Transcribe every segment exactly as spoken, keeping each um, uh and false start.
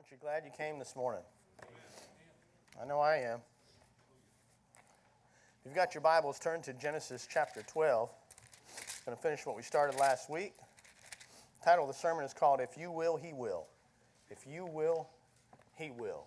Aren't you glad you came this morning? I know I am. If you've got your Bibles, turn to Genesis chapter twelve. I'm going to finish what we started last week. The title of the sermon is called, If You Will, He Will. If you will, He will.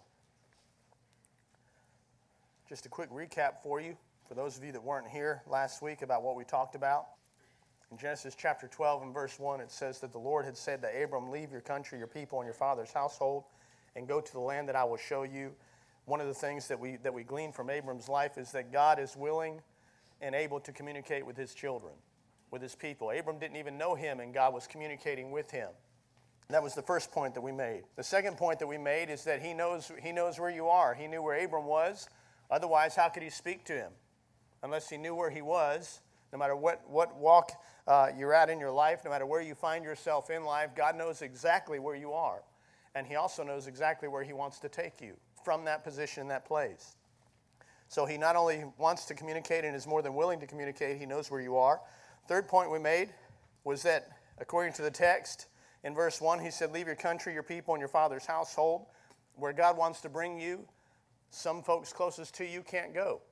Just a quick recap for you, for those of you that weren't here last week, about what we talked about. In Genesis chapter twelve and verse one, it says that the Lord had said to Abram, leave your country, your people, and your father's household, and go to the land that I will show you. One of the things that we that we glean from Abram's life is that God is willing and able to communicate with his children, with his people. Abram didn't even know him, and God was communicating with him. That was the first point that we made. The second point that we made is that he knows he knows where you are. He knew where Abram was. Otherwise, how could he speak to him? Unless he knew where he was, no matter what, what walk uh, you're at in your life, no matter where you find yourself in life, God knows exactly where you are. And he also knows exactly where he wants to take you from that position, that place. So he not only wants to communicate and is more than willing to communicate, he knows where you are. Third point we made was that, according to the text, in verse one, he said, leave your country, your people, and your father's household. Where God wants to bring you, some folks closest to you can't go.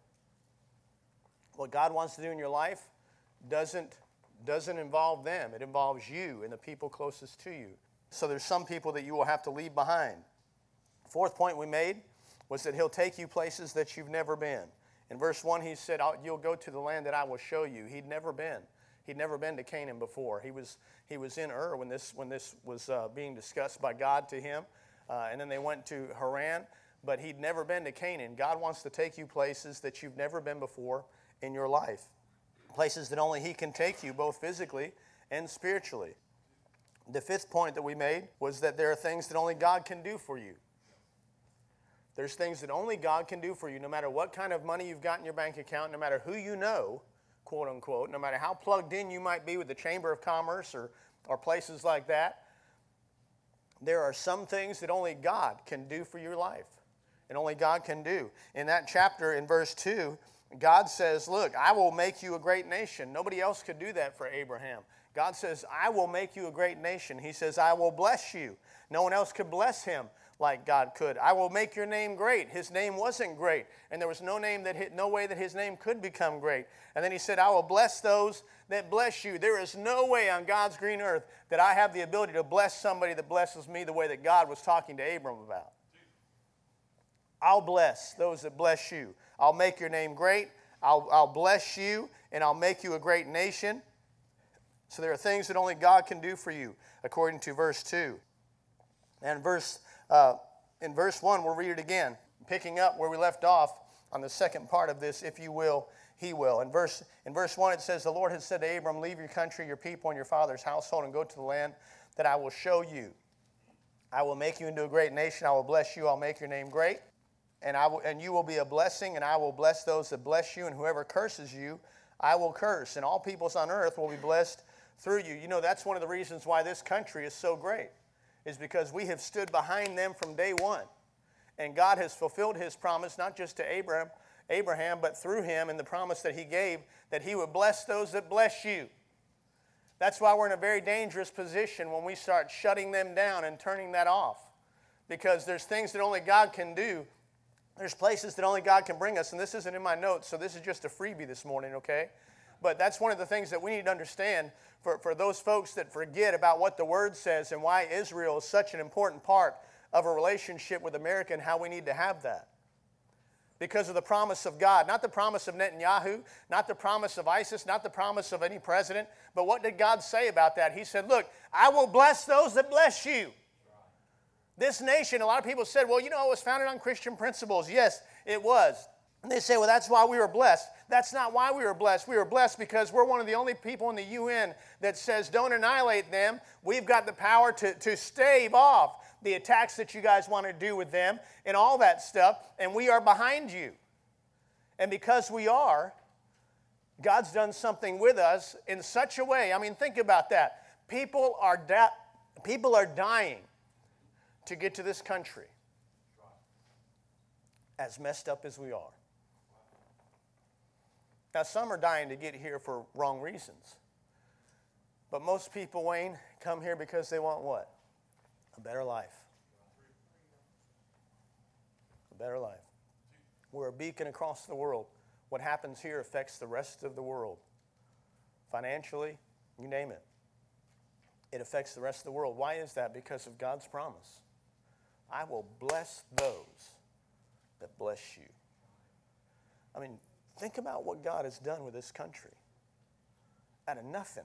What God wants to do in your life doesn't, doesn't involve them. It involves you and the people closest to you. So there's some people that you will have to leave behind. Fourth point we made was that he'll take you places that you've never been. In verse one, he said, you'll go to the land that I will show you. He'd never been. He'd never been to Canaan before. He was he was in Ur when this when this was uh, being discussed by God to him. Uh, and then they went to Haran, but he'd never been to Canaan. God wants to take you places that you've never been before in your life. Places that only he can take you, both physically and spiritually. The fifth point that we made was that there are things that only God can do for you. There's things that only God can do for you, no matter what kind of money you've got in your bank account, no matter who you know, quote unquote, no matter how plugged in you might be with the Chamber of Commerce or, or places like that. There are some things that only God can do for your life, and only God can do. In that chapter, in verse two, God says, look, I will make you a great nation. Nobody else could do that for Abraham. God says, I will make you a great nation. He says, I will bless you. No one else could bless him like God could. I will make your name great. His name wasn't great, and there was no name that hit, no way that his name could become great. And then he said, I will bless those that bless you. There is no way on God's green earth that I have the ability to bless somebody that blesses me the way that God was talking to Abram about. I'll bless those that bless you. I'll make your name great. I'll, I'll bless you, and I'll make you a great nation. So there are things that only God can do for you, according to verse two. And verse uh, in verse one, we'll read it again, picking up where we left off on the second part of this, if you will, he will. In verse, in verse one, it says, the Lord had said to Abram, leave your country, your people, and your father's household, and go to the land that I will show you. I will make you into a great nation. I will bless you. I'll make your name great. And I will, and you will be a blessing, and I will bless those that bless you, and whoever curses you, I will curse. And all peoples on earth will be blessed through you. You know, that's one of the reasons why this country is so great, is because we have stood behind them from day one. And God has fulfilled his promise, not just to Abraham, Abraham, but through him, and the promise that he gave, that he would bless those that bless you. That's why we're in a very dangerous position when we start shutting them down and turning that off. Because there's things that only God can do. There's places that only God can bring us, and this isn't in my notes, so this is just a freebie this morning, okay? But that's one of the things that we need to understand for, for those folks that forget about what the Word says and why Israel is such an important part of a relationship with America and how we need to have that. Because of the promise of God, not the promise of Netanyahu, not the promise of ISIS, not the promise of any president, but what did God say about that? He said, look, I will bless those that bless you. This nation, a lot of people said, well, you know, it was founded on Christian principles. Yes, it was. And they say, well, that's why we were blessed. That's not why we were blessed. We were blessed because we're one of the only people in the U N that says don't annihilate them. We've got the power to, to stave off the attacks that you guys want to do with them and all that stuff, and we are behind you. And because we are, God's done something with us in such a way. I mean, think about that. People are da- people are dying to get to this country, as messed up as we are. Now, some are dying to get here for wrong reasons. But most people, Wayne, come here because they want what? A better life. better life. We're a beacon across the world. What happens here affects the rest of the world. Financially, you name it. It affects the rest of the world. Why is that? Because of God's promise. I will bless those that bless you. I mean, think about what God has done with this country. Out of nothing.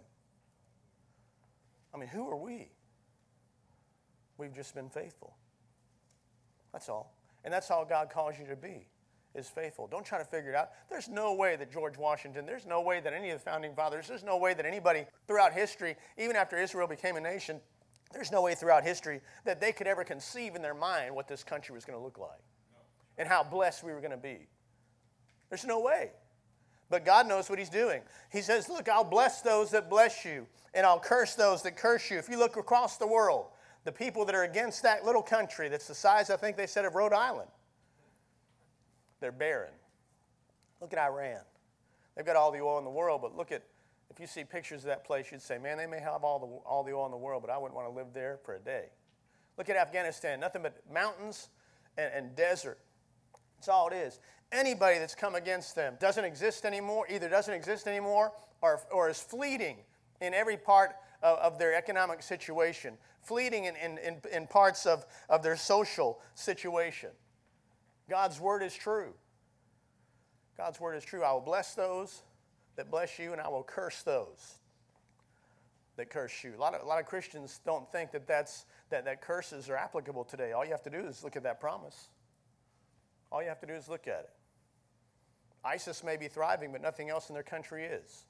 I mean, who are we? We've just been faithful. That's all. And that's all God calls you to be, is faithful. Don't try to figure it out. There's no way that George Washington, there's no way that any of the founding fathers, there's no way that anybody throughout history, even after Israel became a nation, there's no way throughout history that they could ever conceive in their mind what this country was going to look like and how blessed we were going to be. There's no way. But God knows what he's doing. He says, look, I'll bless those that bless you, and I'll curse those that curse you. If you look across the world, the people that are against that little country that's the size, I think they said, of Rhode Island, they're barren. Look at Iran. They've got all the oil in the world, but look at, if you see pictures of that place, you'd say, man, they may have all the, all the oil in the world, but I wouldn't want to live there for a day. Look at Afghanistan. Nothing but mountains and, and desert. That's all it is. Anybody that's come against them doesn't exist anymore, either doesn't exist anymore or, or is fleeting in every part of, of their economic situation, fleeting in, in, in, in parts of, of their social situation. God's word is true. God's word is true. I will bless those that bless you, and I will curse those that curse you. A lot of, a lot of Christians don't think that, that's, that, that curses are applicable today. All you have to do is look at that promise. All you have to do is look at it. ISIS may be thriving, but nothing else in their country is.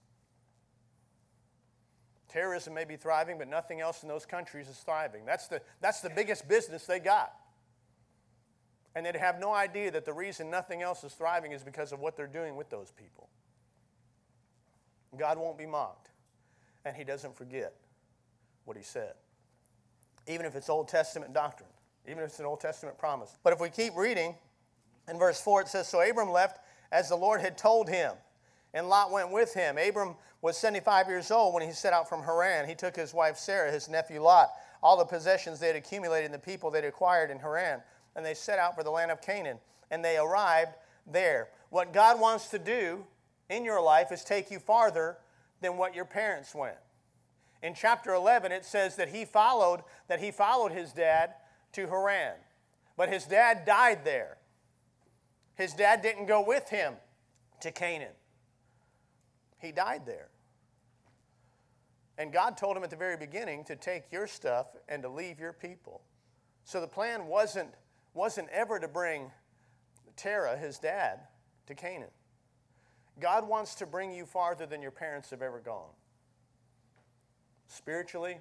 Terrorism may be thriving, but nothing else in those countries is thriving. That's the, that's the biggest business they got. And they'd have no idea that the reason nothing else is thriving is because of what they're doing with those people. God won't be mocked, and he doesn't forget what he said. Even if it's Old Testament doctrine, even if it's an Old Testament promise. But if we keep reading, in verse four it says, so Abram left as the Lord had told him, and Lot went with him. Abram was seventy-five years old when he set out from Haran. He took his wife Sarah, his nephew Lot, all the possessions they had accumulated and the people they had acquired in Haran, and they set out for the land of Canaan, and they arrived there. What God wants to do in your life is take you farther than what your parents went. In chapter eleven, it says that he followed, that he followed his dad to Haran. But his dad died there. His dad didn't go with him to Canaan. He died there. And God told him at the very beginning to take your stuff and to leave your people. So the plan wasn't, wasn't ever to bring Terah, his dad, to Canaan. God wants to bring you farther than your parents have ever gone. Spiritually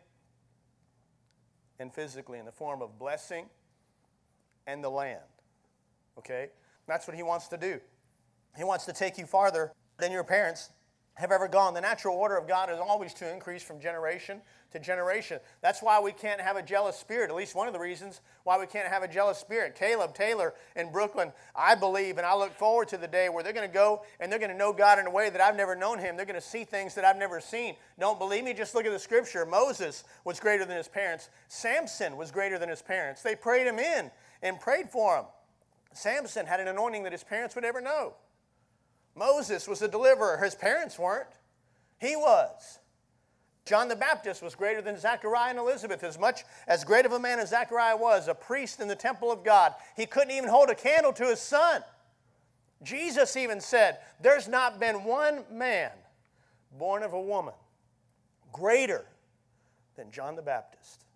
and physically, in the form of blessing and the land. Okay? That's what he wants to do. He wants to take you farther than your parents have ever gone. The natural order of God is always to increase from generation to generation. That's why we can't have a jealous spirit. At least one of the reasons why we can't have a jealous spirit. Caleb Taylor in Brooklyn, I believe, and I look forward to the day where they're going to go and they're going to know God in a way that I've never known him. They're going to see things that I've never seen. Don't believe me? Just look at the scripture. Moses was greater than his parents. Samson was greater than his parents. They prayed him in and prayed for him. Samson had an anointing that his parents would ever know. Moses was a deliverer. His parents weren't. He was. John the Baptist was greater than Zechariah and Elizabeth. As much as great of a man as Zechariah was, a priest in the temple of God, he couldn't even hold a candle to his son. Jesus even said, there's not been one man born of a woman greater than John the Baptist.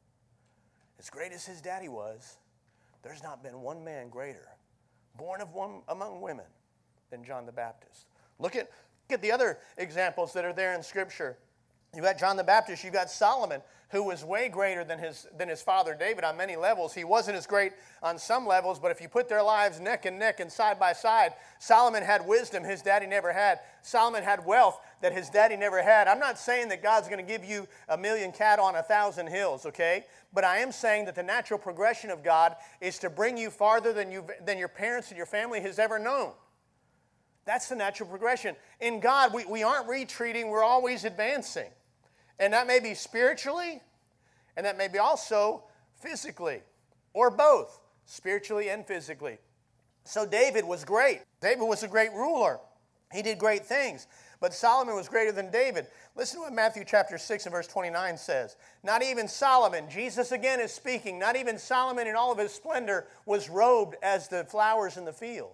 As great as his daddy was, there's not been one man greater, born of one among women, than John the Baptist. Look at, look at the other examples that are there in Scripture. You've got John the Baptist, you've got Solomon, who was way greater than his, than his father David on many levels. He wasn't as great on some levels, but if you put their lives neck and neck and side by side, Solomon had wisdom his daddy never had. Solomon had wealth that his daddy never had. I'm not saying that God's going to give you a million cattle on a thousand hills, okay? But I am saying that the natural progression of God is to bring you farther than, you than your parents and your family has ever known. That's the natural progression. In God, we, we aren't retreating, we're always advancing. And that may be spiritually, and that may be also physically, or both, spiritually and physically. So David was great. David was a great ruler. He did great things. But Solomon was greater than David. Listen to what Matthew chapter six and verse twenty-nine says. Not even Solomon, Jesus again is speaking, not even Solomon in all of his splendor was robed as the flowers in the field.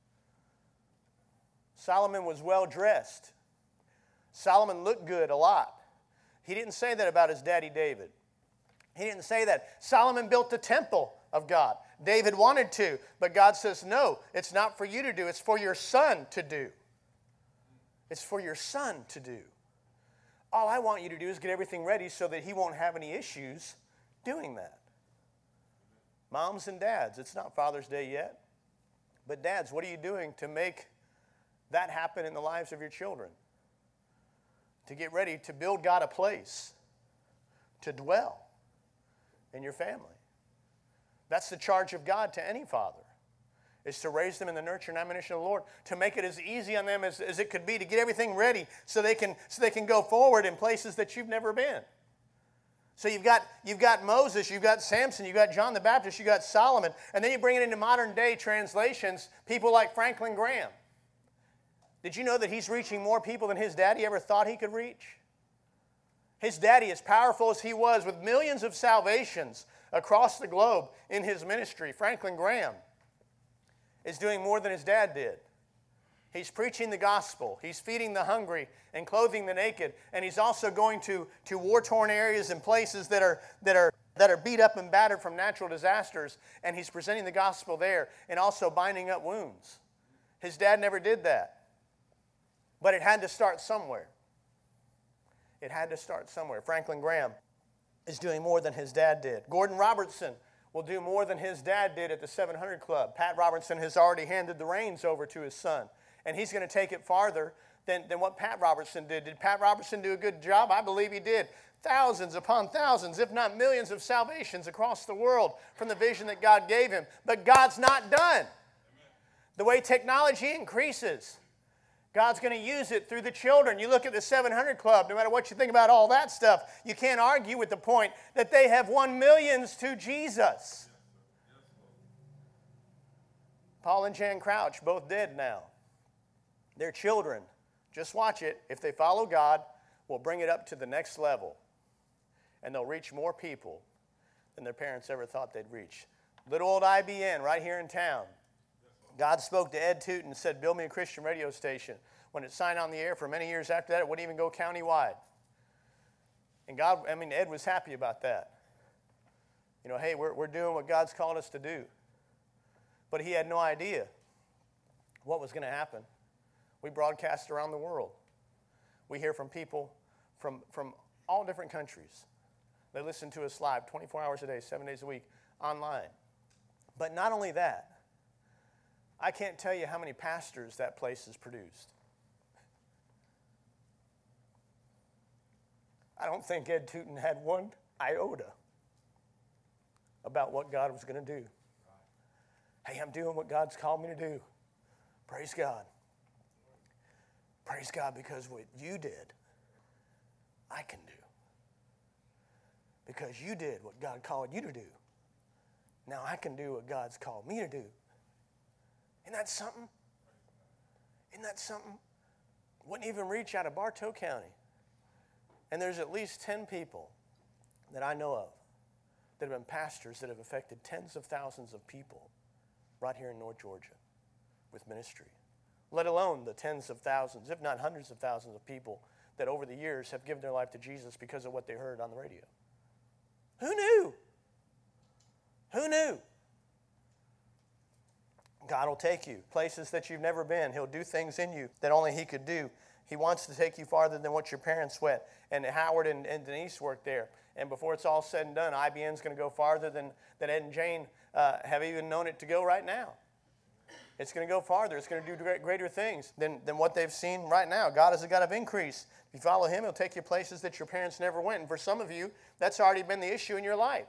Solomon was well dressed. Solomon looked good a lot. He didn't say that about his daddy David. He didn't say that. Solomon built the temple of God. David wanted to, but God says, no, it's not for you to do. It's for your son to do. It's for your son to do. All I want you to do is get everything ready so that he won't have any issues doing that. Moms and dads, it's not Father's Day yet, but dads, what are you doing to make that happen in the lives of your children? To get ready to build God a place to dwell in your family. That's the charge of God to any father, is to raise them in the nurture and admonition of the Lord, to make it as easy on them as, as it could be, to get everything ready so they can so they can go forward in places that you've never been. So you've got you've got Moses, you've got Samson, you've got John the Baptist, you've got Solomon, and then you bring it into modern day translations, people like Franklin Graham. Did you know that he's reaching more people than his daddy ever thought he could reach? His daddy, as powerful as he was, with millions of salvations across the globe in his ministry, Franklin Graham is doing more than his dad did. He's preaching the gospel. He's feeding the hungry and clothing the naked. And he's also going to, to war-torn areas and places that are, that, are, that are beat up and battered from natural disasters. And he's presenting the gospel there and also binding up wounds. His dad never did that. But it had to start somewhere. It had to start somewhere. Franklin Graham is doing more than his dad did. Gordon Robertson will do more than his dad did at the seven hundred Club. Pat Robertson has already handed the reins over to his son. And he's going to take it farther than, than what Pat Robertson did. Did Pat Robertson do a good job? I believe he did. Thousands upon thousands, if not millions of salvations across the world from the vision that God gave him. But God's not done. Amen. The way technology increases, God's going to use it through the children. You look at the seven hundred Club, no matter what you think about all that stuff, you can't argue with the point that they have won millions to Jesus. Paul and Jan Crouch, both dead now. Their children, just watch it, if they follow God, will bring it up to the next level. And they'll reach more people than their parents ever thought they'd reach. Little old I B N right here in town. God spoke to Ed Tootin and said, build me a Christian radio station. When it signed on the air for many years after that, it wouldn't even go countywide. And God, I mean, Ed was happy about that. You know, hey, we're, we're doing what God's called us to do. But he had no idea what was going to happen. We broadcast around the world. We hear from people from, from all different countries. They listen to us live twenty-four hours a day, seven days a week, online. But not only that, I can't tell you how many pastors that place has produced. I don't think Ed Tootin had one iota about what God was going to do. Hey, I'm doing what God's called me to do. Praise God. Praise God, because what you did, I can do. Because you did what God called you to do. Now I can do what God's called me to do. Isn't that something? Isn't that something? Wouldn't even reach out of Bartow County. And there's at least ten people that I know of that have been pastors that have affected tens of thousands of people right here in North Georgia with ministry. Let alone the tens of thousands, if not hundreds of thousands of people that over the years have given their life to Jesus because of what they heard on the radio. Who knew? Who knew? God will take you places that you've never been. He'll do things in you that only He could do. He wants to take you farther than what your parents went. And Howard and, and Denise worked there. And before it's all said and done, I B N's going to go farther than, than Ed and Jane uh, have even known it to go right now. It's going to go farther. It's going to do greater things than, than what they've seen right now. God is a God of increase. If you follow Him, He'll take you places that your parents never went. And for some of you, that's already been the issue in your life.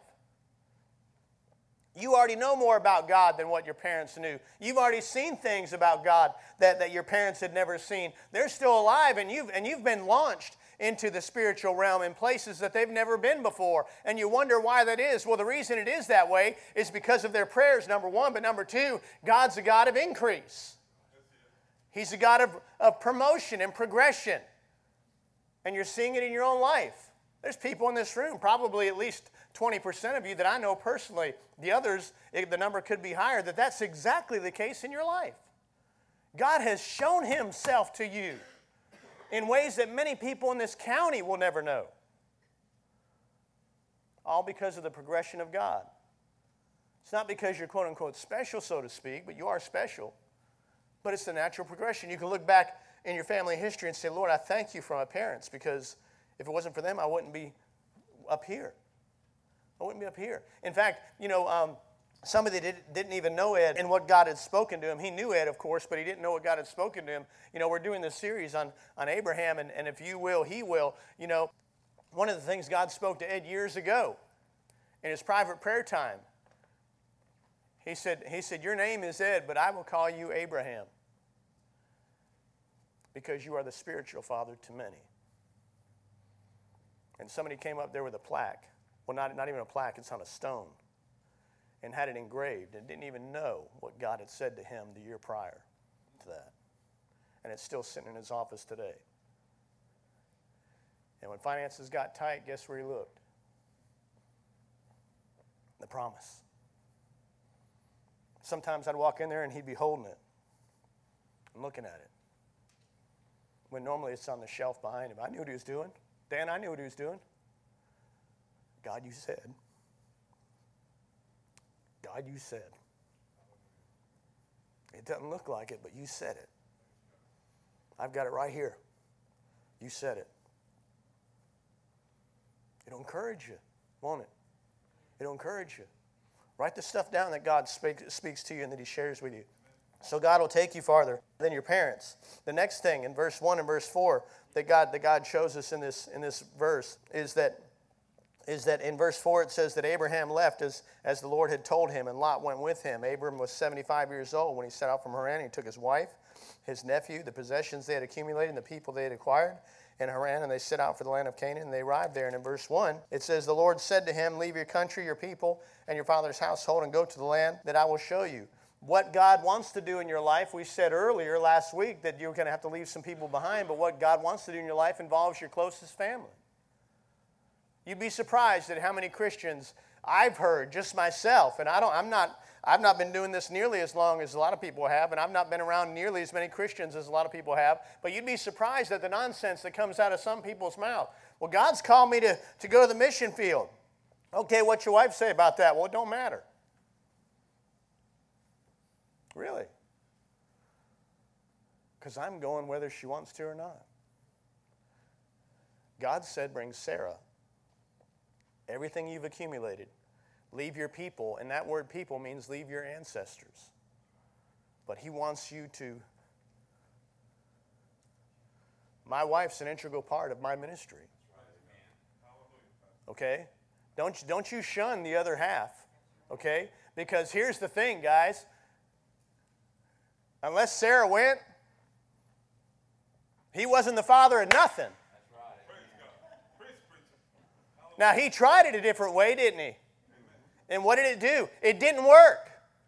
You already know more about God than what your parents knew. You've already seen things about God that, that your parents had never seen. They're still alive, and you've, and you've been launched into the spiritual realm in places that they've never been before. And you wonder why that is. Well, the reason it is that way is because of their prayers, number one. But number two, God's a God of increase. He's a God of, of promotion and progression. And you're seeing it in your own life. There's people in this room, probably at least twenty percent of you that I know personally. The others, the number could be higher, that that's exactly the case in your life. God has shown himself to you in ways that many people in this county will never know. All because of the progression of God. It's not because you're quote unquote special, so to speak, but you are special. But it's the natural progression. You can look back in your family history and say, Lord, I thank you for my parents, because if it wasn't for them, I wouldn't be up here. I wouldn't be up here. In fact, you know, um, somebody that did, didn't even know Ed and what God had spoken to him. He knew Ed, of course, but he didn't know what God had spoken to him. You know, we're doing this series on, on Abraham, and, and if you will, he will. You know, one of the things God spoke to Ed years ago in his private prayer time, he said, he said, your name is Ed, but I will call you Abraham, because you are the spiritual father to many. And somebody came up there with a plaque. Well, not, not even a plaque, it's on a stone. And had it engraved and didn't even know what God had said to him the year prior to that. And it's still sitting in his office today. And when finances got tight, guess where he looked? The promise. Sometimes I'd walk in there and he'd be holding it and looking at it, when normally it's on the shelf behind him. I knew what he was doing. Dan, I knew what he was doing. God, you said. God, you said. It doesn't look like it, but you said it. I've got it right here. You said it. It'll encourage you, won't it? It'll encourage you. Write the stuff down that God speak, speaks to you and that he shares with you. So God will take you farther than your parents. The next thing in verse one and verse four that God, that God shows us in this, in this verse is that, is that in verse four it says that Abraham left as, as the Lord had told him, and Lot went with him. Abram was seventy-five years old when he set out from Haran. He took his wife, his nephew, the possessions they had accumulated, and the people they had acquired in Haran, and they set out for the land of Canaan, and they arrived there. And in verse one, it says, the Lord said to him, leave your country, your people, and your father's household, and go to the land that I will show you. What God wants to do in your life, we said earlier last week that you're going to have to leave some people behind, but what God wants to do in your life involves your closest family. You'd be surprised at how many Christians I've heard, just myself, and I don't, I'm not, I've not been doing this nearly as long as a lot of people have, and I've not been around nearly as many Christians as a lot of people have, but you'd be surprised at the nonsense that comes out of some people's mouth. Well, God's called me to, to go to the mission field. Okay, what's your wife say about that? Well, it don't matter. Really? Because I'm going whether she wants to or not. God said, bring Sarah. Everything you've accumulated. Leave your people. And that word people means leave your ancestors. But he wants you to. My wife's an integral part of my ministry. Okay? Don't, don't you shun the other half. Okay? Because here's the thing, guys. Unless Sarah went, he wasn't the father of nothing. Now, he tried it a different way, didn't he? And what did it do? It didn't work.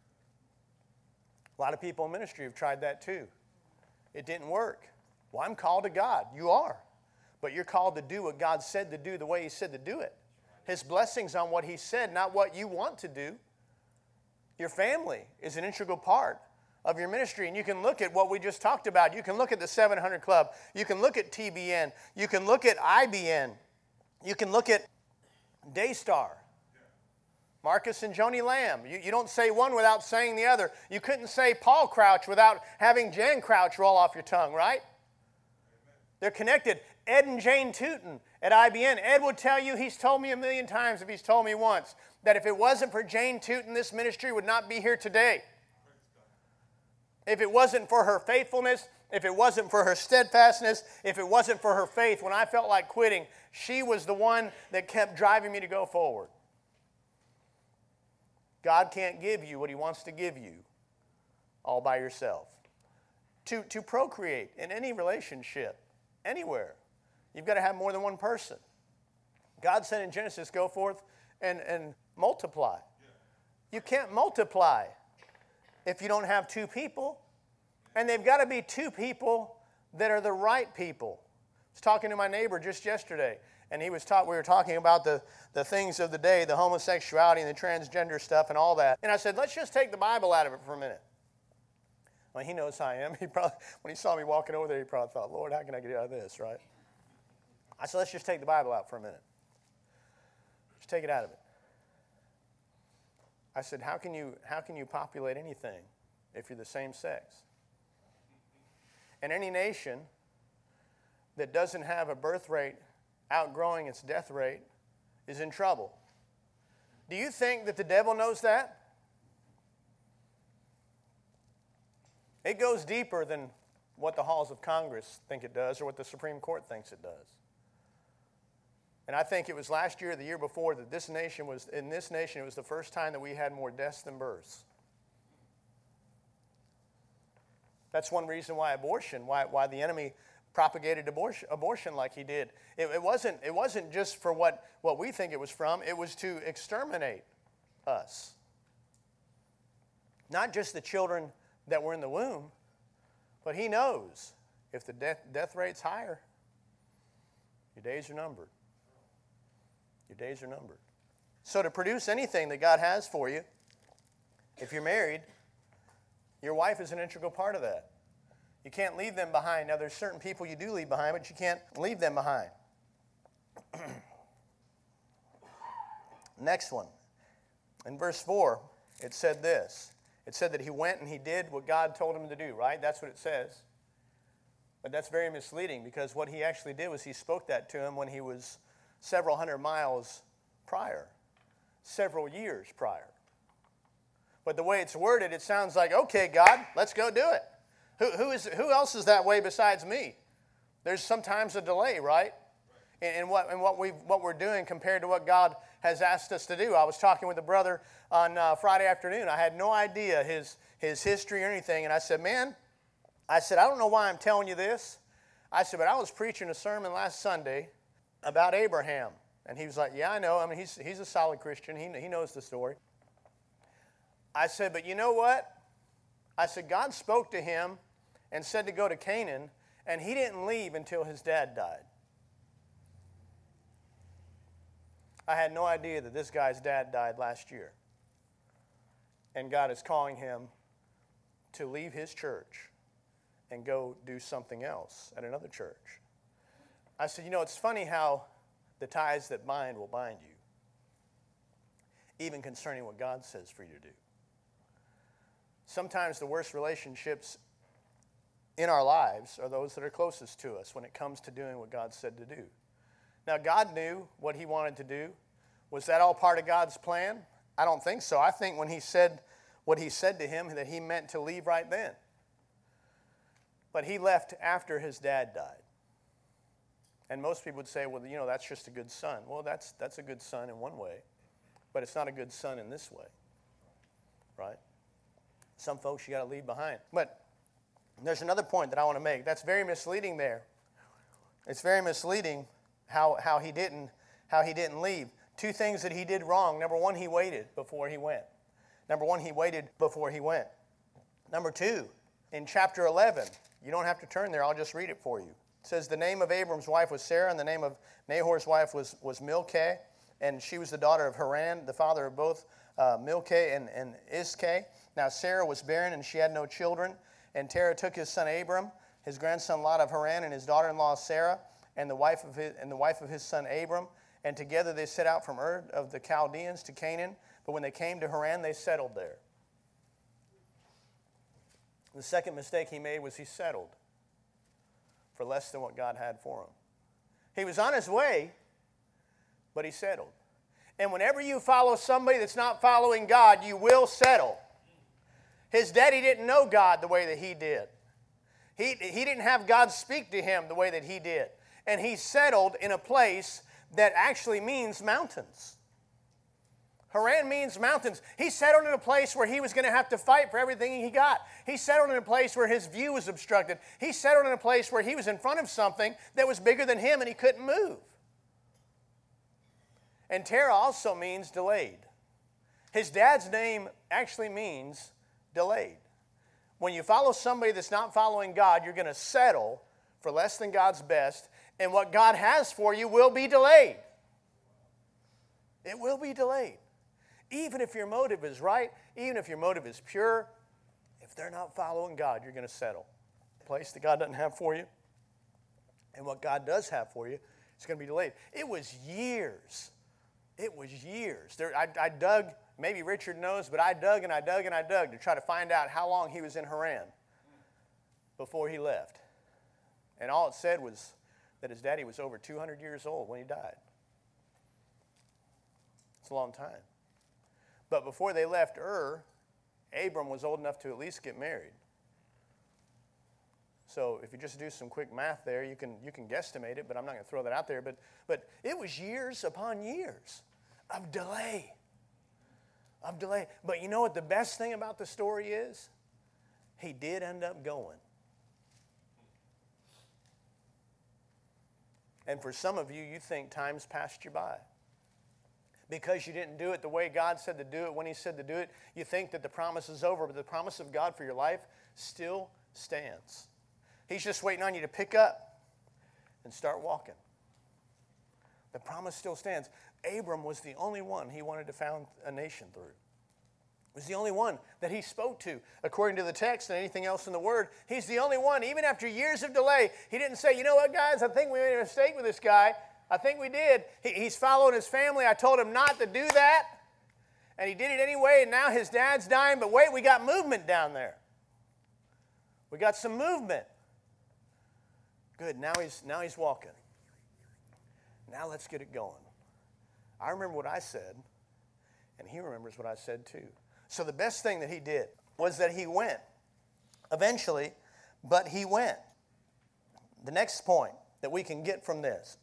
A lot of people in ministry have tried that too. It didn't work. Well, I'm called to God. You are. But you're called to do what God said to do the way he said to do it. His blessings on what he said, not what you want to do. Your family is an integral part of your ministry. And you can look at what we just talked about. You can look at the seven hundred Club. You can look at T B N. You can look at I B N. You can look at Daystar. Marcus and Joni Lamb. You, you don't say one without saying the other. You couldn't say Paul Crouch without having Jan Crouch roll off your tongue, right? They're connected. Ed and Jane Tootin at I B N. Ed would tell you, he's told me a million times if he's told me once, that if it wasn't for Jane Tootin, this ministry would not be here today. If it wasn't for her faithfulness, if it wasn't for her steadfastness, if it wasn't for her faith, when I felt like quitting, she was the one that kept driving me to go forward. God can't give you what he wants to give you all by yourself. To, to procreate in any relationship, anywhere, You've got to have more than one person. God said in Genesis, go forth and, and multiply. You can't multiply if you don't have two people. And they've got to be two people that are the right people. I was talking to my neighbor just yesterday, and he was talk, we were talking about the, the things of the day, the homosexuality and the transgender stuff and all that. And I said, let's just take the Bible out of it for a minute. Well, he knows how I am. He probably, when he saw me walking over there, he probably thought, Lord, how can I get out of this, right? I said, let's just take the Bible out for a minute. Just take it out of it. I said, how can you, how can you populate anything if you're the same sex? And any nation that doesn't have a birth rate outgrowing its death rate is in trouble. Do you think that the devil knows that? It goes deeper than what the halls of Congress think it does or what the Supreme Court thinks it does. And I think it was last year or the year before that this nation was, in this nation, it was the first time that we had more deaths than births. That's one reason why abortion, why, why the enemy propagated abortion, abortion like he did. It, it, wasn't, it wasn't just for what, what we think it was from. It was to exterminate us. Not just the children that were in the womb, but he knows if the death, death rate's higher, your days are numbered. Your days are numbered. So to produce anything that God has for you, if you're married, your wife is an integral part of that. You can't leave them behind. Now, there's certain people you do leave behind, but you can't leave them behind. Next one. In verse four, it said this. It said that he went and he did what God told him to do, right? That's what it says. But that's very misleading because what he actually did was he spoke that to him when he was several hundred miles prior, several years prior. But the way it's worded, it sounds like, okay, God, let's go do it. Who, who, is, who else is that way besides me? There's sometimes a delay, right? In, in, what, in what, we've, what we're doing compared to what God has asked us to do. I was talking with a brother on uh, Friday afternoon. I had no idea his, his history or anything. And I said, man, I said, I don't know why I'm telling you this. I said, but I was preaching a sermon last Sunday about Abraham. And he was like, yeah, I know. I mean, he's, he's a solid Christian. He, he knows the story. I said, but you know what? I said, God spoke to him and said to go to Canaan, and he didn't leave until his dad died. I had no idea that this guy's dad died last year. And God is calling him to leave his church and go do something else at another church. I said, you know, it's funny how the ties that bind will bind you, even concerning what God says for you to do. Sometimes the worst relationships in our lives are those that are closest to us when it comes to doing what God said to do. Now, God knew what he wanted to do. Was that all part of God's plan? I don't think so. I think when he said what he said to him, that he meant to leave right then. But he left after his dad died. And most people would say, well, you know, that's just a good son. Well, that's that's a good son in one way, but it's not a good son in this way, right? Some folks you got to leave behind. But there's another point that I want to make. That's very misleading there. It's very misleading how, how he didn't how he didn't leave. Two things that he did wrong. Number one, he waited before he went. Number one, he waited before he went. Number two, in chapter eleven, you don't have to turn there. I'll just read it for you. It says, the name of Abram's wife was Sarah, and the name of Nahor's wife was, was Milcah, and she was the daughter of Haran, the father of both uh, Milcah and, and Iscah. Now Sarah was barren, and she had no children. And Terah took his son Abram, his grandson Lot of Haran, and his daughter-in-law Sarah, and the wife of his, and the wife of his son Abram. And together they set out from Ur of the Chaldeans to Canaan. But when they came to Haran, they settled there. The second mistake he made was he settled for less than what God had for him. He was on his way, but he settled. And whenever you follow somebody that's not following God, you will settle. His daddy didn't know God the way that he did. He, he didn't have God speak to him the way that he did. And he settled in a place that actually means mountains. Haran means mountains. He settled in a place where he was going to have to fight for everything he got. He settled in a place where his view was obstructed. He settled in a place where he was in front of something that was bigger than him and he couldn't move. And Terah also means delayed. His dad's name actually means delayed. When you follow somebody that's not following God, you're going to settle for less than God's best, and what God has for you will be delayed. It will be delayed. Even if your motive is right, even if your motive is pure, if they're not following God, you're going to settle. A place that God doesn't have for you, and what God does have for you, it's going to be delayed. It was years. It was years. There, I, I dug, maybe Richard knows, but I dug and I dug and I dug to try to find out how long he was in Haran before he left. And all it said was that his daddy was over two hundred years old when he died. It's a long time. But before they left Ur, Abram was old enough to at least get married. So if you just do some quick math there, you can you can guesstimate it, but I'm not going to throw that out there. But, but it was years upon years of delay. Of delay. But you know what the best thing about the story is? He did end up going. And for some of you, you think time's passed you by. Because you didn't do it the way God said to do it, when he said to do it, you think that the promise is over, but the promise of God for your life still stands. He's just waiting on you to pick up and start walking. The promise still stands. Abram was the only one he wanted to found a nation through. He was the only one that he spoke to. According to the text and anything else in the Word, he's the only one. Even after years of delay, he didn't say, you know what, guys, I think we made a mistake with this guy. I think we did. He, he's following his family. I told him not to do that. And he did it anyway, and now his dad's dying. But wait, we got movement down there. We got some movement. Good, now he's, now he's walking. Now let's get it going. I remember what I said, and he remembers what I said too. So the best thing that he did was that he went. Eventually, but he went. The next point that we can get from this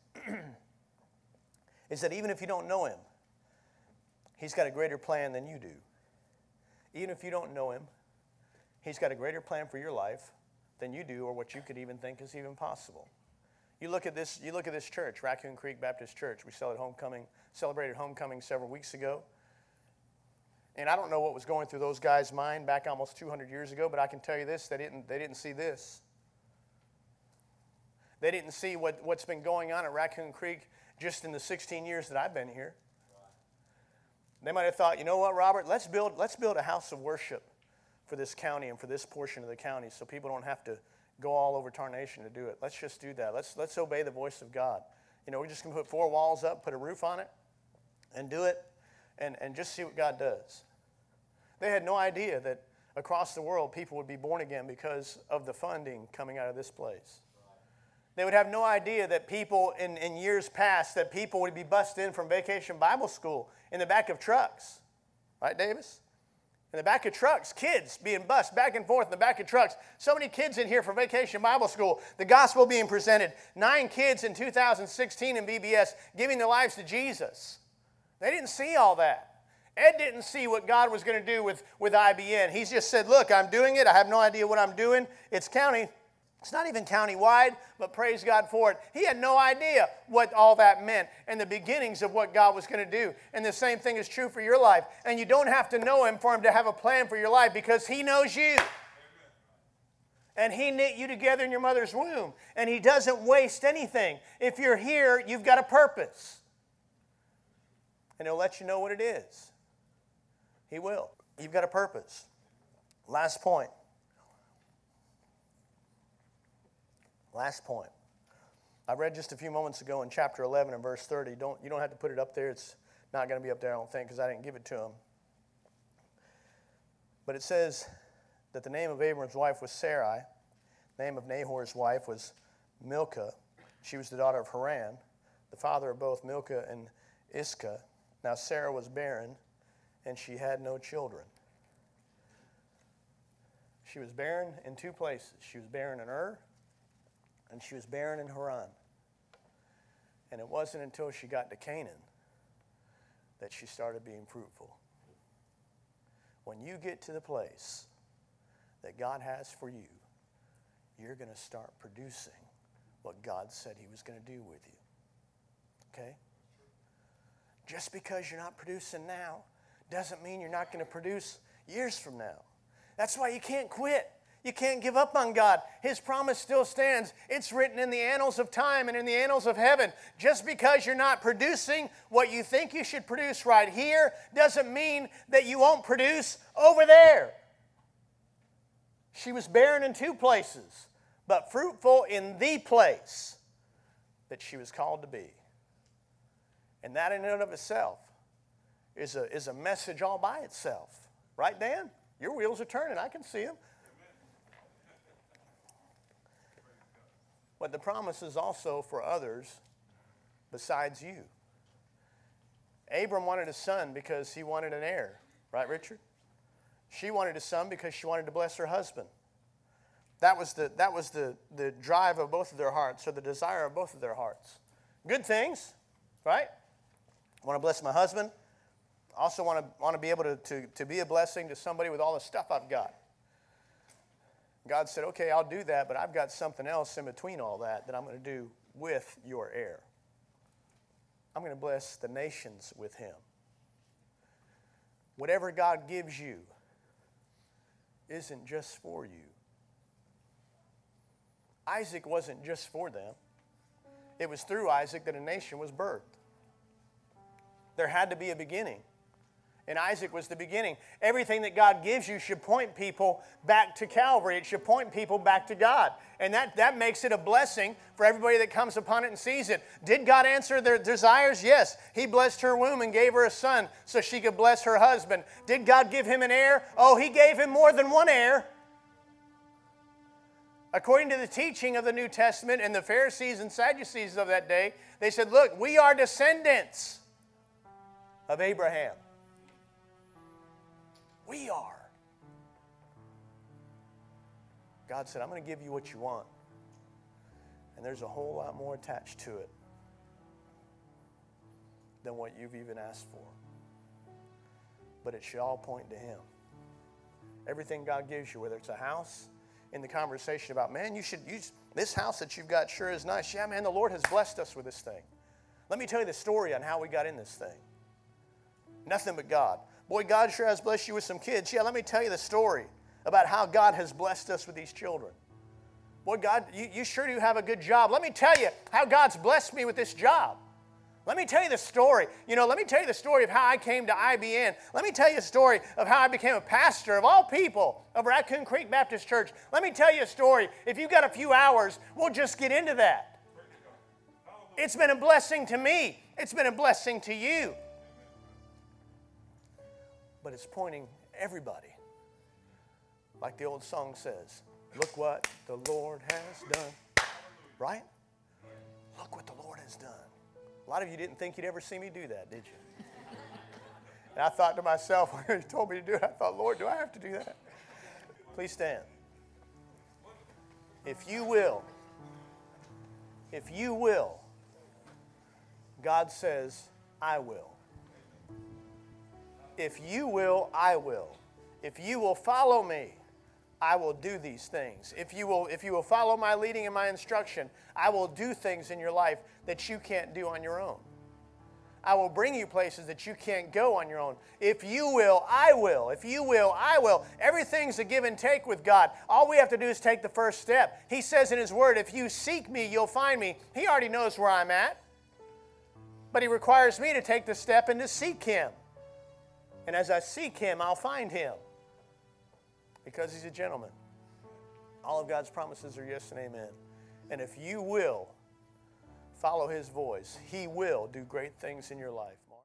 is that even if you don't know him, he's got a greater plan than you do. Even if you don't know him, he's got a greater plan for your life than you do or what you could even think is even possible. You look at this, you look at this church, Raccoon Creek Baptist Church. We celebrated homecoming, celebrated homecoming several weeks ago. And I don't know what was going through those guys' mind back almost two hundred years ago, but I can tell you this, they didn't, they didn't see this. They didn't see what, what's been going on at Raccoon Creek just in the sixteen years that I've been here. They might have thought, you know what, Robert, let's build, let's build a house of worship for this county and for this portion of the county so people don't have to go all over Tarnation to do it. Let's just do that. Let's, let's obey the voice of God. You know, we're just going to put four walls up, put a roof on it, and do it, and, and just see what God does. They had no idea that across the world people would be born again because of the funding coming out of this place. They would have no idea that people in, in years past, that people would be bussed in from Vacation Bible School in the back of trucks. Right, Davis? In the back of trucks, kids being bussed back and forth in the back of trucks. So many kids in here for Vacation Bible School. The gospel being presented. Nine kids in two thousand sixteen in V B S giving their lives to Jesus. They didn't see all that. Ed didn't see what God was going to do with, with I B N. He just said, look, I'm doing it. I have no idea what I'm doing. It's county. It's not even county-wide, but praise God for it. He had no idea what all that meant and the beginnings of what God was going to do. And the same thing is true for your life. And you don't have to know him for him to have a plan for your life because he knows you. And he knit you together in your mother's womb. And he doesn't waste anything. If you're here, you've got a purpose. And he'll let you know what it is. He will. You've got a purpose. Last point. Last point. I read just a few moments ago in chapter eleven and verse thirty. Don't, you don't have to put it up there. It's not going to be up there, I don't think, because I didn't give it to him. But it says that the name of Abram's wife was Sarai. The name of Nahor's wife was Milcah. She was the daughter of Haran, the father of both Milcah and Iscah. Now Sarah was barren, and she had no children. She was barren in two places. She was barren in Ur, and she was barren in Haran. And it wasn't until she got to Canaan that she started being fruitful. When you get to the place that God has for you, you're going to start producing what God said he was going to do with you. Okay? Just because you're not producing now doesn't mean you're not going to produce years from now. That's why you can't quit. You can't give up on God. His promise still stands. It's written in the annals of time and in the annals of heaven. Just because you're not producing what you think you should produce right here doesn't mean that you won't produce over there. She was barren in two places, but fruitful in the place that she was called to be. And that in and of itself is a, is a message all by itself. Right, Dan? Your wheels are turning. I can see them. But the promise is also for others besides you. Abram wanted a son because he wanted an heir. Right, Richard? She wanted a son because she wanted to bless her husband. That was the, that was the, the drive of both of their hearts, or the desire of both of their hearts. Good things, right? I want to bless my husband. I also want to, want to be able to, to, to be a blessing to somebody with all the stuff I've got. God said, okay, I'll do that, but I've got something else in between all that that I'm going to do with your heir. I'm going to bless the nations with him. Whatever God gives you isn't just for you. Isaac wasn't just for them. It was through Isaac that a nation was birthed. There had to be a beginning. And Isaac was the beginning. Everything that God gives you should point people back to Calvary. It should point people back to God. And that, that makes it a blessing for everybody that comes upon it and sees it. Did God answer their desires? Yes. He blessed her womb and gave her a son so she could bless her husband. Did God give him an heir? Oh, he gave him more than one heir. According to the teaching of the New Testament and the Pharisees and Sadducees of that day, they said, look, we are descendants of Abraham. We are. God said, I'm going to give you what you want. And there's a whole lot more attached to it than what you've even asked for. But it should all point to him. Everything God gives you, whether it's a house, in the conversation about, man, you should use this house that you've got sure is nice. Yeah, man, the Lord has blessed us with this thing. Let me tell you the story on how we got in this thing. Nothing but God. Boy, God sure has blessed you with some kids. Yeah, let me tell you the story about how God has blessed us with these children. Boy, God, you, you sure do have a good job. Let me tell you how God's blessed me with this job. Let me tell you the story. You know, let me tell you the story of how I came to I B N. Let me tell you a story of how I became a pastor of all people of Raccoon Creek Baptist Church. Let me tell you a story. If you've got a few hours, we'll just get into that. It's been a blessing to me. It's been a blessing to you. But it's pointing everybody. Like the old song says, look what the Lord has done. Right? Look what the Lord has done. A lot of you didn't think you'd ever see me do that, did you? And I thought to myself, when he told me to do it, I thought, Lord, do I have to do that? Please stand. If you will, if you will, God says, I will. If you will, I will. If you will follow me, I will do these things. If you will, if you will follow my leading and my instruction, I will do things in your life that you can't do on your own. I will bring you places that you can't go on your own. If you will, I will. If you will, I will. Everything's a give and take with God. All we have to do is take the first step. He says in His Word, if you seek me, you'll find me. He already knows where I'm at. But He requires me to take the step and to seek Him. And as I seek Him, I'll find Him. Because He's a gentleman. All of God's promises are yes and amen. And if you will follow His voice, He will do great things in your life.